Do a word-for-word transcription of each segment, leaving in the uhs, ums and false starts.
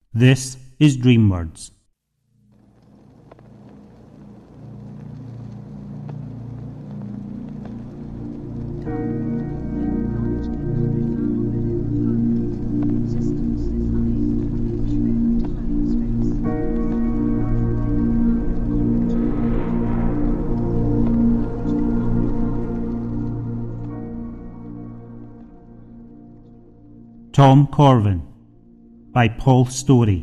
This is DreamWords. Tom Corvin by Paul Story.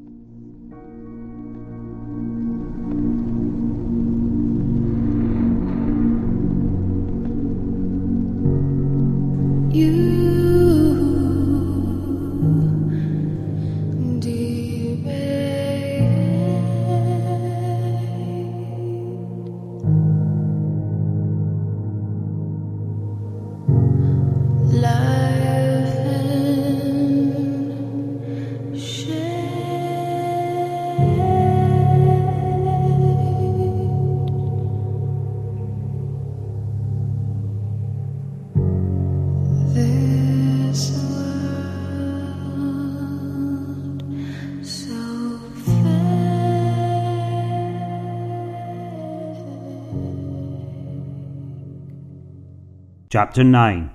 Chapter nine.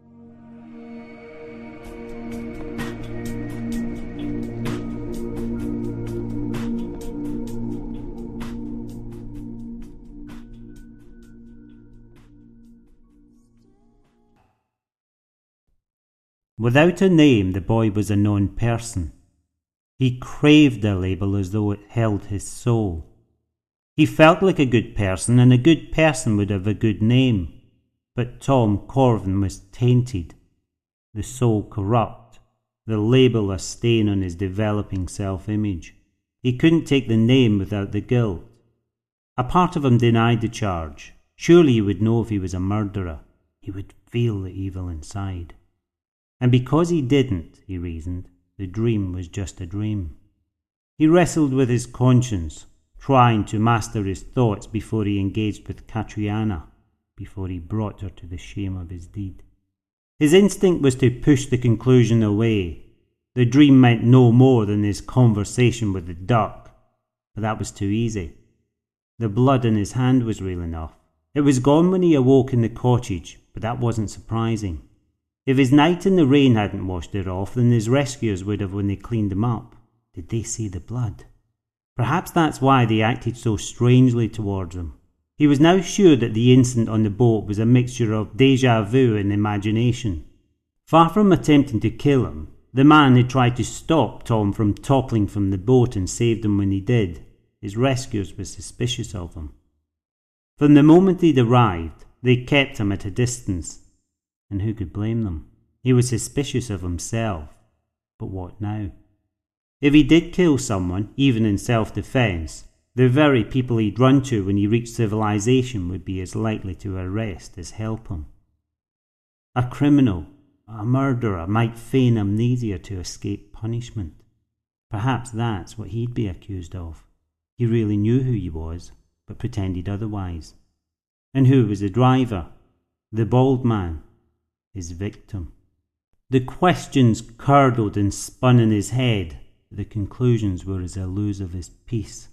Without a name, the boy was a known person. He craved a label as though it held his soul. He felt like a good person, and a good person would have a good name. But Tom Corvin was tainted, the soul corrupt, the label a stain on his developing self-image. He couldn't take the name without the guilt. A part of him denied the charge. Surely he would know if he was a murderer. He would feel the evil inside. And because he didn't, he reasoned, the dream was just a dream. He wrestled with his conscience, trying to master his thoughts before he engaged with Catriona, before he brought her to the shame of his deed. His instinct was to push the conclusion away. The dream meant no more than his conversation with the duck, but that was too easy. The blood in his hand was real enough. It was gone when he awoke in the cottage, but that wasn't surprising. If his night in the rain hadn't washed it off, then his rescuers would have when they cleaned him up. Did they see the blood? Perhaps that's why they acted so strangely towards him. He was now sure that the incident on the boat was a mixture of déjà vu and imagination. Far from attempting to kill him, the man had tried to stop Tom from toppling from the boat and saved him when he did. His rescuers were suspicious of him. From the moment he'd arrived, they kept him at a distance. And who could blame them? He was suspicious of himself. But what now? If he did kill someone, even in self-defence, the very people he'd run to when he reached civilization would be as likely to arrest as help him. A criminal, a murderer, might feign amnesia to escape punishment. Perhaps that's what he'd be accused of. He really knew who he was, but pretended otherwise. And who was the driver? The bald man, his victim. The questions curdled and spun in his head. The conclusions were as elusive as peace.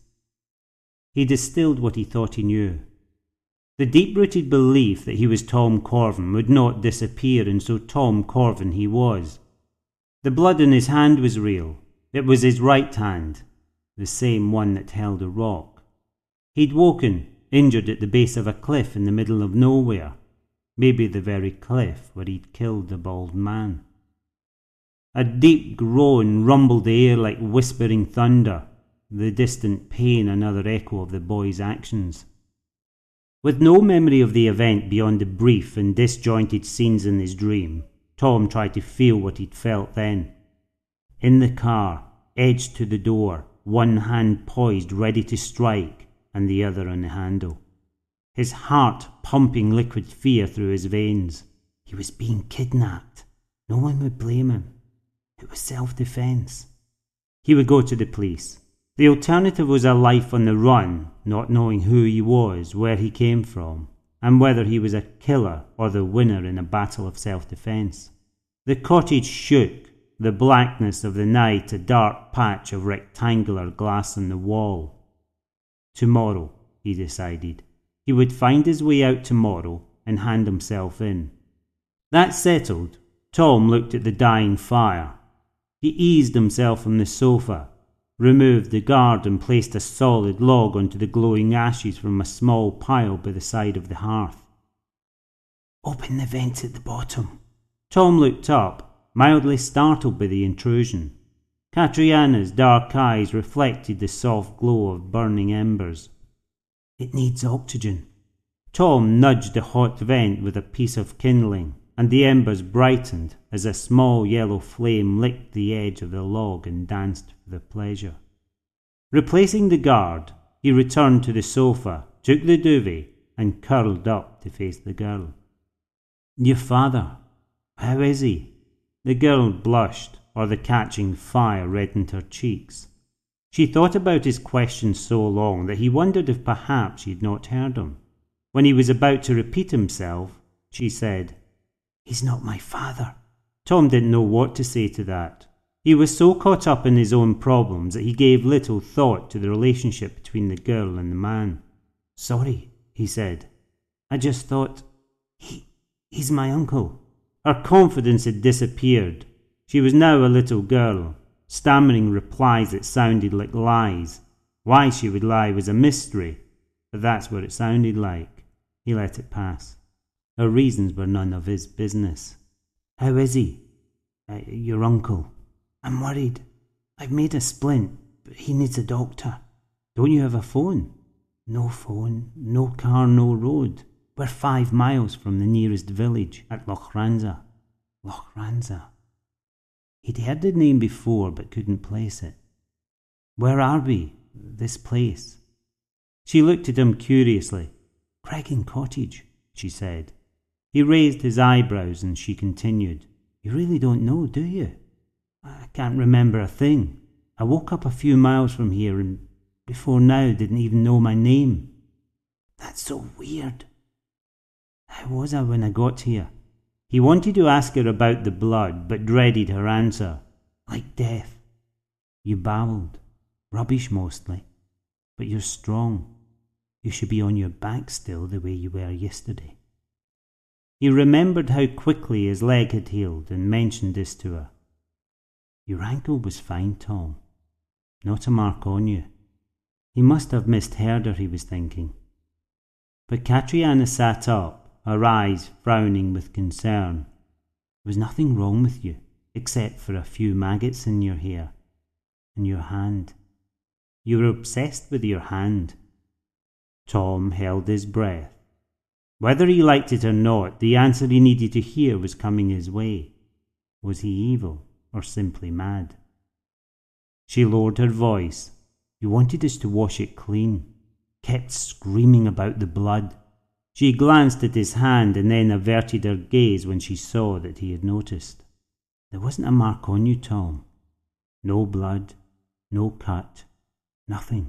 He distilled what he thought he knew. The deep-rooted belief that he was Tom Corvin would not disappear, and so Tom Corvin he was. The blood in his hand was real. It was his right hand, the same one that held a rock. He'd woken, injured at the base of a cliff in the middle of nowhere, maybe the very cliff where he'd killed the bald man. A deep groan rumbled the air like whispering thunder. The distant pain another echo of the boy's actions. With no memory of the event beyond the brief and disjointed scenes in his dream, Tom tried to feel what he'd felt then. In the car, edged to the door, one hand poised ready to strike and the other on the handle. His heart pumping liquid fear through his veins. He was being kidnapped. No one would blame him. It was self-defence. He would go to the police. The alternative was a life on the run, not knowing who he was, where he came from, and whether he was a killer or the winner in a battle of self-defence. The cottage shook, the blackness of the night a dark patch of rectangular glass on the wall. Tomorrow, he decided. He would find his way out tomorrow and hand himself in. That settled, Tom looked at the dying fire. He eased himself on the sofa, removed the guard and placed a solid log onto the glowing ashes from a small pile by the side of the hearth. "Open the vent at the bottom." Tom looked up, mildly startled by the intrusion. Catriana's dark eyes reflected the soft glow of burning embers. "It needs oxygen." Tom nudged the hot vent with a piece of kindling, and the embers brightened as a small yellow flame licked the edge of the log and danced for the pleasure. Replacing the guard, he returned to the sofa, took the duvet, and curled up to face the girl. "Your father, how is he?" The girl blushed, or the catching fire reddened her cheeks. She thought about his question so long that he wondered if perhaps she had not heard him. When he was about to repeat himself, she said, "He's not my father." Tom didn't know what to say to that. He was so caught up in his own problems that he gave little thought to the relationship between the girl and the man. "Sorry," he said. "I just thought, he, he's my uncle." Her confidence had disappeared. She was now a little girl, stammering replies that sounded like lies. Why she would lie was a mystery, but that's what it sounded like. He let it pass. Her reasons were none of his business. "How is he?" Uh, your uncle. "I'm worried. I've made a splint, but he needs a doctor." "Don't you have a phone?" "No phone, no car, no road. We're five miles from the nearest village at Lochranza." Lochranza. He'd heard the name before but couldn't place it. "Where are we? This place?" She looked at him curiously. "Creggan Cottage," she said. He raised his eyebrows and she continued, "You really don't know, do you?" "I can't remember a thing. I woke up a few miles from here and before now didn't even know my name." "That's so weird." "How was I when I got here?" He wanted to ask her about the blood, but dreaded her answer. "Like death." "You babbled. Rubbish mostly. But you're strong. You should be on your back still the way you were yesterday." He remembered how quickly his leg had healed and mentioned this to her. "Your ankle was fine, Tom. Not a mark on you." He must have misheard her, he was thinking. But Catriana sat up, her eyes frowning with concern. "There was nothing wrong with you, except for a few maggots in your hair. And your hand. You were obsessed with your hand." Tom held his breath. Whether he liked it or not, the answer he needed to hear was coming his way. Was he evil or simply mad? She lowered her voice. "You wanted us to wash it clean. Kept screaming about the blood." She glanced at his hand and then averted her gaze when she saw that he had noticed. "There wasn't a mark on you, Tom. No blood, no cut, nothing."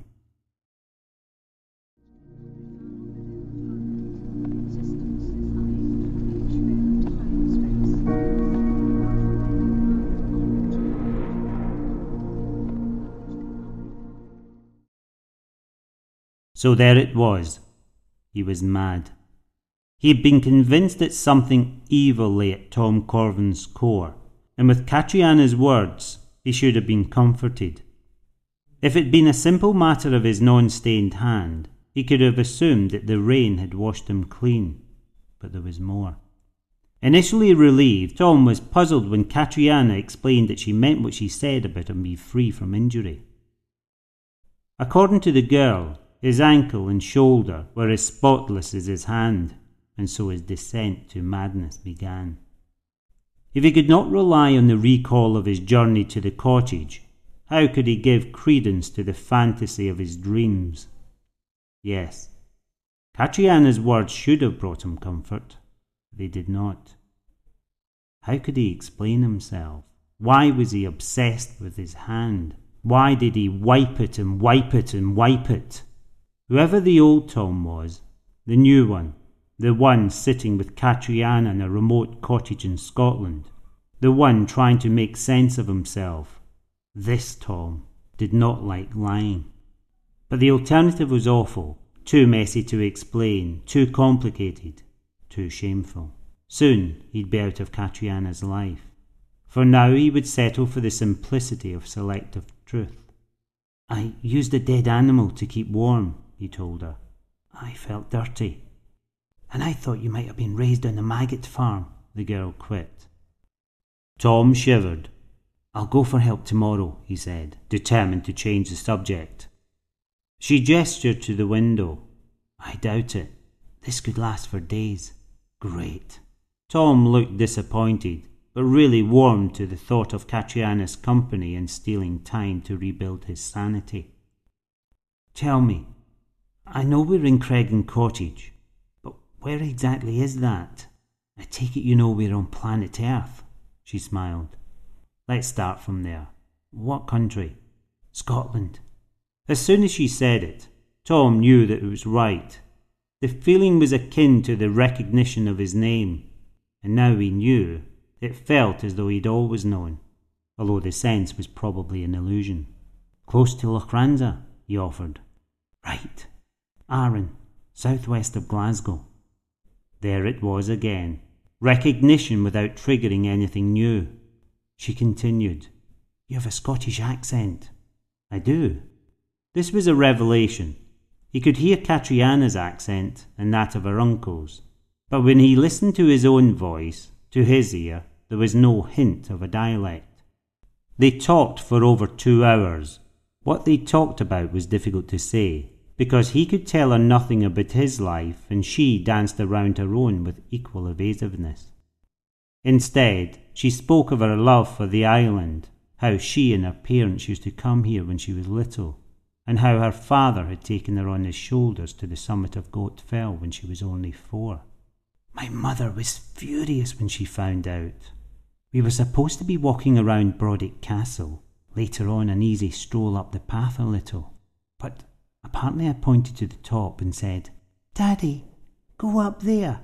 So there it was. He was mad. He had been convinced that something evil lay at Tom Corvin's core, and with Catriana's words, he should have been comforted. If it had been a simple matter of his non-stained hand, he could have assumed that the rain had washed him clean, but there was more. Initially relieved, Tom was puzzled when Catriana explained that she meant what she said about him being free from injury. According to the girl, his ankle and shoulder were as spotless as his hand, and so his descent to madness began. If he could not rely on the recall of his journey to the cottage, how could he give credence to the fantasy of his dreams? Yes, Catriana's words should have brought him comfort. They did not. How could he explain himself? Why was he obsessed with his hand? Why did he wipe it and wipe it and wipe it? Whoever the old Tom was, the new one, the one sitting with Catriana in a remote cottage in Scotland, the one trying to make sense of himself. This Tom did not like lying. But the alternative was awful, too messy to explain, too complicated, too shameful. Soon he'd be out of Catriana's life. For now he would settle for the simplicity of selective truth. "I used a dead animal to keep warm," he told her. "I felt dirty." "And I thought you might have been raised on a maggot farm," the girl quipped. Tom shivered. "I'll go for help tomorrow," he said, determined to change the subject. She gestured to the window. "I doubt it. This could last for days." "Great." Tom looked disappointed, but really warmed to the thought of Catriana's company and stealing time to rebuild his sanity. "Tell me, I know we're in Cregan Cottage, but where exactly is that? I take it you know we're on planet Earth." She smiled. "Let's start from there. What country?" "Scotland." As soon as she said it, Tom knew that it was right. The feeling was akin to the recognition of his name, and now he knew it felt as though he'd always known, although the sense was probably an illusion. "Close to Lochranza," he offered. "Right. Arran, southwest of Glasgow." There it was again, recognition without triggering anything new. She continued, "You have a Scottish accent." "I do." This was a revelation. He could hear Catriana's accent and that of her uncle's, but when he listened to his own voice, to his ear, there was no hint of a dialect. They talked for over two hours. What they talked about was difficult to say, because he could tell her nothing about his life and she danced around her own with equal evasiveness. Instead, she spoke of her love for the island, how she and her parents used to come here when she was little, and how her father had taken her on his shoulders to the summit of Goat Fell when she was only four. "My mother was furious when she found out. We were supposed to be walking around Brodick Castle, later on an easy stroll up the path a little, but apparently I pointed to the top and said, 'Daddy, go up there.'"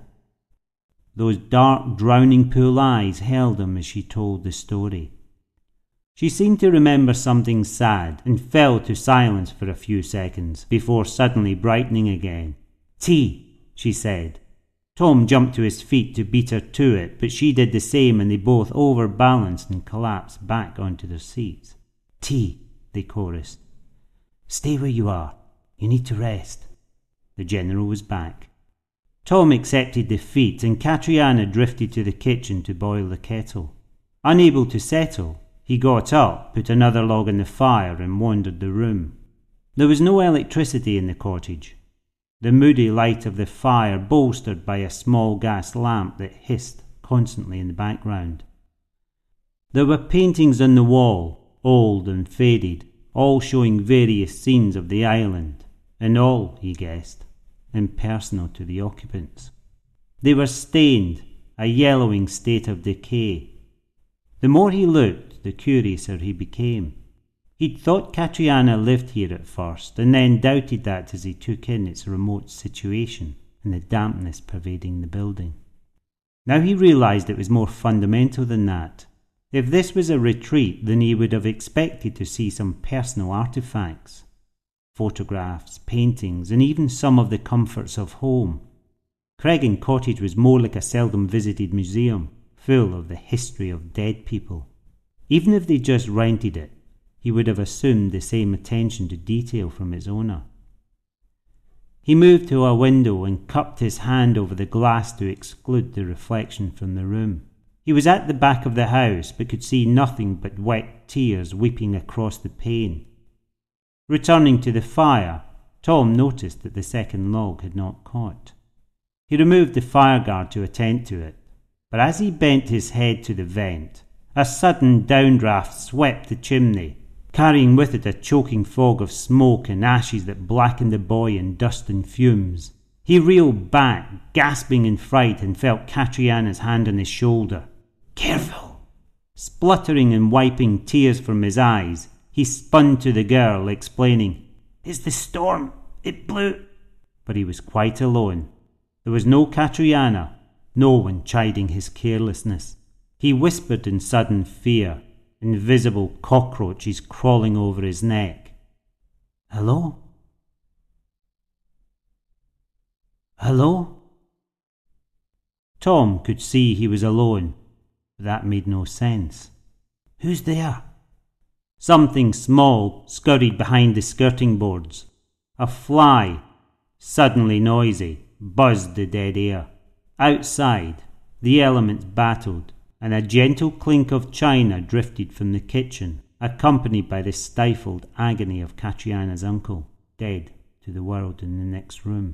Those dark, drowning pool eyes held him as she told the story. She seemed to remember something sad and fell to silence for a few seconds before suddenly brightening again. "Tea," she said. Tom jumped to his feet to beat her to it, but she did the same and they both overbalanced and collapsed back onto their seats. "Tea," they chorused. "Stay where you are. You need to rest." The General was back. Tom accepted defeat and Catriana drifted to the kitchen to boil the kettle. Unable to settle, he got up, put another log on the fire and wandered the room. There was no electricity in the cottage. The moody light of the fire bolstered by a small gas lamp that hissed constantly in the background. There were paintings on the wall, old and faded, all showing various scenes of the island, and all, he guessed, impersonal to the occupants. They were stained, a yellowing state of decay. The more he looked, the curiouser he became. He'd thought Catriana lived here at first, and then doubted that as he took in its remote situation and the dampness pervading the building. Now he realised it was more fundamental than that. If this was a retreat, then he would have expected to see some personal artefacts, photographs, paintings, and even some of the comforts of home. Cregan Cottage was more like a seldom visited museum, full of the history of dead people. Even if they just rented it, he would have assumed the same attention to detail from its owner. He moved to a window and cupped his hand over the glass to exclude the reflection from the room. He was at the back of the house, but could see nothing but wet tears weeping across the pane. Returning to the fire, Tom noticed that the second log had not caught. He removed the fireguard to attend to it, but as he bent his head to the vent, a sudden downdraft swept the chimney, carrying with it a choking fog of smoke and ashes that blackened the boy in dust and fumes. He reeled back, gasping in fright, and felt Catriana's hand on his shoulder. "Careful!" Spluttering and wiping tears from his eyes, he spun to the girl, explaining, "It's the storm. It blew—" But he was quite alone. There was no Catriana, no one chiding his carelessness. He whispered in sudden fear, invisible cockroaches crawling over his neck. Hello? Hello? Tom could see he was alone, but that made no sense. Who's there? Something small scurried behind the skirting boards. A fly, suddenly noisy, buzzed the dead air. Outside, the elements battled, and a gentle clink of china drifted from the kitchen, accompanied by the stifled agony of Catriana's uncle, dead to the world in the next room.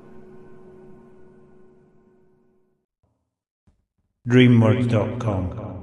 dreamworks dot com